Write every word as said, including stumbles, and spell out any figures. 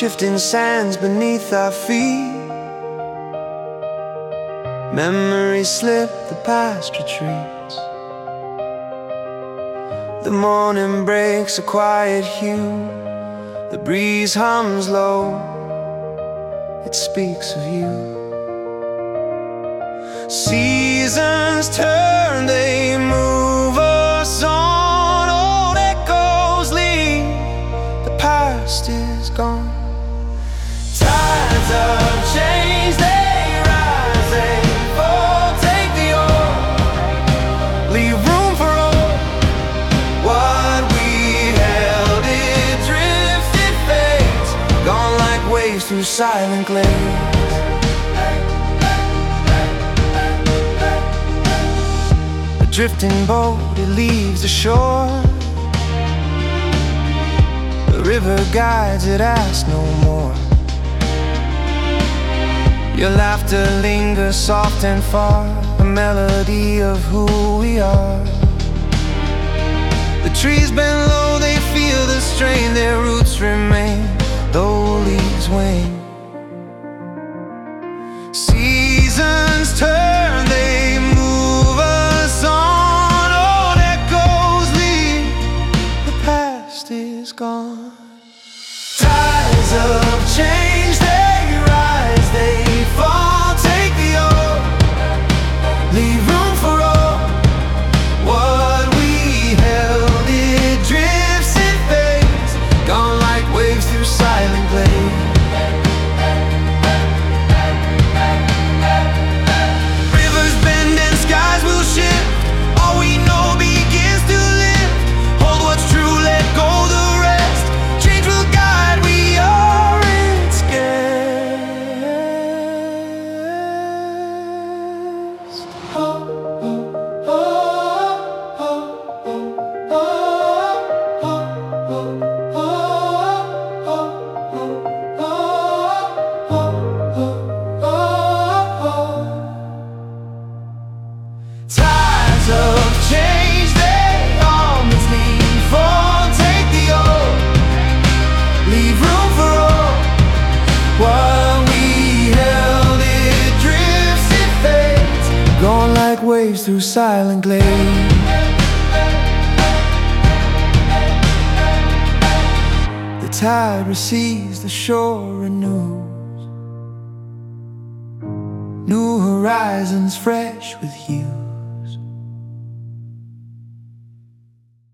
shifting sands beneath our feet. Memories slip, the past retreats. The morning breaks a quiet hue. The breeze hums low, it speaks of you. Seasons turn, they move us on. Old echoes leave, the past is gone. Tides of change, they rise, they fall. Take the oar, leave room for all. What we held, it drifts, it fades, gone like waves through silent glades. Drifting boat, it leaves the shore. The river guides it, asks no more. Your laughter lingers soft and far, a melody of who we are. The trees bend low, they feel the strain. Their roots remain, though leaves wane. Seasons turn, they move us on. Old echoes leave, the past is gone. Tides of change, they rise, they fall. Take the oar, leave room for all. What we held, it drifts, it fades, gone like waves through silent glades. Waves through silent glades. The tide recedes, the shore renews. New horizons fresh with you.